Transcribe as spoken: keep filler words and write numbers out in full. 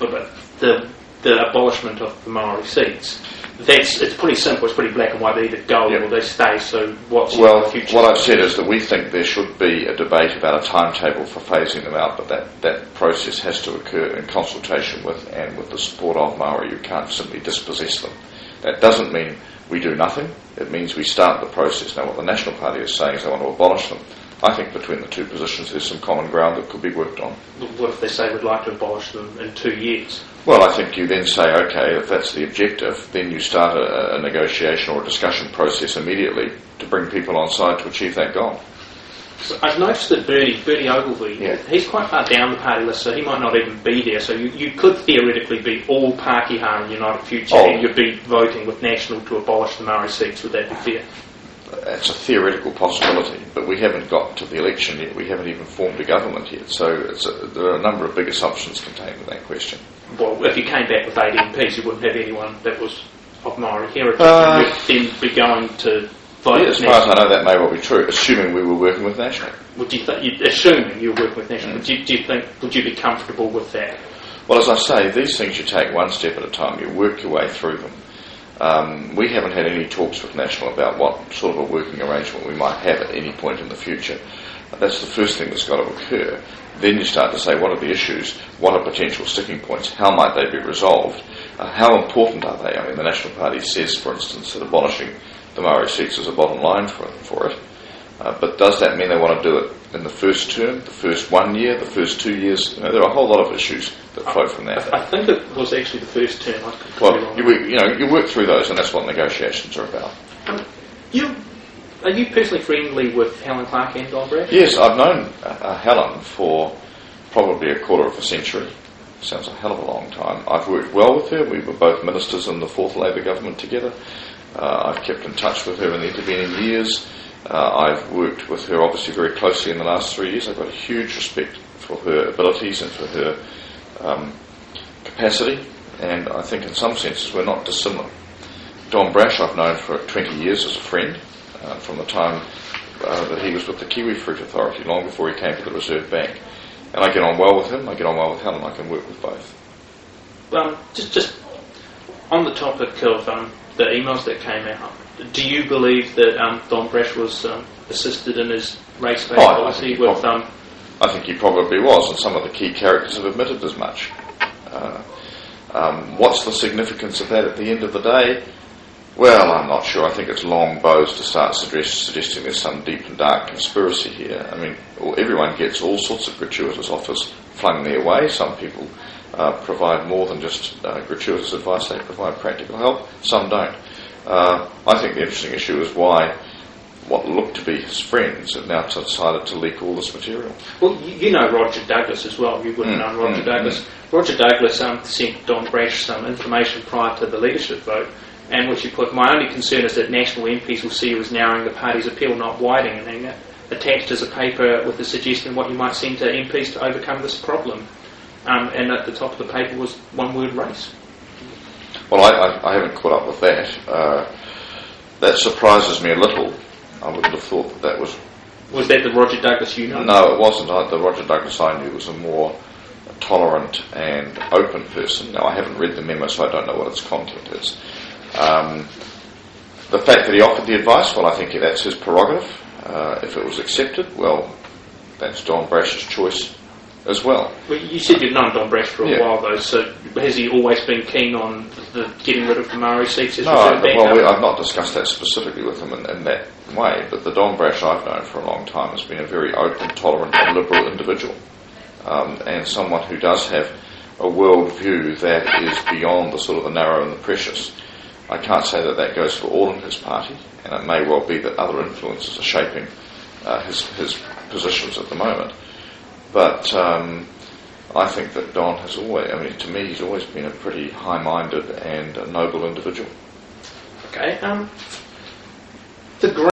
but the the abolishment of the Maori seats. That's it's pretty simple. It's pretty black and white. They either go yep. or they stay. So what's well, your future? What I've said is that we think there should be a debate about a timetable for phasing them out, but that, that process has to occur in consultation with and with the support of Maori. You can't simply dispossess them. That doesn't mean we do nothing. It means we start the process. Now, what the National Party is saying is they want to abolish them. I think between the two positions there's some common ground that could be worked on. What if they say we'd like to abolish them in two years? Well, I think you then say, okay, if that's the objective, then you start a, a negotiation or a discussion process immediately to bring people on side to achieve that goal. So I've noticed that Bertie, Bertie Ogilvie, yeah. he's quite far down the party list, so he might not even be there. So you, you could theoretically be all Pākehā and United Future, oh. and you'd be voting with National to abolish the Maori seats. Would that be fair? It's a theoretical possibility, but we haven't got to the election yet. We haven't even formed a government yet. So it's a, there are a number of big assumptions contained in that question. Well, if you came back with eight M Ps, you wouldn't have anyone that was of Maori heritage. Uh, You'd then be going to vote yeah, with as National. far as I know, that may well be true, assuming we were working with National. Would you th- you, assuming you were working with National, Mm. would you, do you think would you be comfortable with that? Well, as I say, these things you take one step at a time. You work your way through them. Um, we haven't had any talks with National about what sort of a working arrangement we might have at any point in the future. That's the first thing that's got to occur. Then you start to say, what are the issues? What are potential sticking points? How might they be resolved? Uh, how important are they? I mean, the National Party says, for instance, that abolishing the Maori seats is a bottom line for, for it. Uh, but does that mean they want to do it in the first term, the first one year, the first two years? You know, there are a whole lot of issues that flow from that. I, I think it was actually the first term. I could, could Well, be wrong. you, you know, you work through those, and that's what negotiations are about. Um, you are you personally friendly with Helen Clark and Don Brash? Yes, I've known uh, Helen for probably a quarter of a century. Sounds a hell of a long time. I've worked well with her. We were both ministers in the fourth Labour government together. Uh, I've kept in touch with her in the intervening years. Uh, I've worked with her obviously very closely in the last three years. I've got a huge respect for her abilities and for her um, capacity, and I think in some senses we're not dissimilar. Don Brash I've known for twenty years as a friend, uh, from the time uh, that he was with the Kiwi Fruit Authority, long before he came to the Reserve Bank. And I get on well with him, I get on well with Helen, I can work with both. Um, just, just on the topic of um, the emails that came out, do you believe that um, Don Brash was um, assisted in his race-based Oh, policy with... Probably, Um, I think he probably was, and some of the key characters have admitted as much. Uh, um, what's the significance of that at the end of the day? Well, I'm not sure. I think it's long bows to start suggest, suggesting there's some deep and dark conspiracy here. I mean, everyone gets all sorts of gratuitous offers flung their way. Some people uh, provide more than just uh, gratuitous advice. They provide practical help. Some don't. Uh, I think the interesting issue is why what looked to be his friends have now decided to leak all this material. well, you, you know Roger Douglas as well. You wouldn't Mm, know Roger mm, Douglas. mm. Roger Douglas um, sent Don Brash some information prior to the leadership vote, and which he put, my only concern is that National M Ps will see you as narrowing the party's appeal, not widening it. Attached as a paper with a suggestion what you might send to M Ps to overcome this problem. Um, and at the top of the paper was one word: race. Well, I, I, I haven't caught up with that. Uh, that surprises me a little. I wouldn't have thought that that was... Was that the Roger Douglas you know? No, it wasn't. I, the Roger Douglas I knew was a more tolerant and open person. Now, I haven't read the memo, so I don't know what its content is. Um, the fact that he offered the advice, well, I think that's his prerogative. Uh, if it was accepted, well, that's Don Brash's choice as well. Well, you said you've known Don Brash for a Yeah. while, though, so has he always been keen on the, the getting rid of the Maori seats as No, Reserve I, Bank? well, we, I've not discussed that specifically with him in, in that way, but the Don Brash I've known for a long time has been a very open, tolerant and liberal individual, um, and someone who does have a world view that is beyond the sort of the narrow and the precious. I can't say that that goes for all in his party, and it may well be that other influences are shaping uh, his, his positions at the moment. But um, I think that Don has always, I mean, to me, he's always been a pretty high-minded and a noble individual. Okay, um, the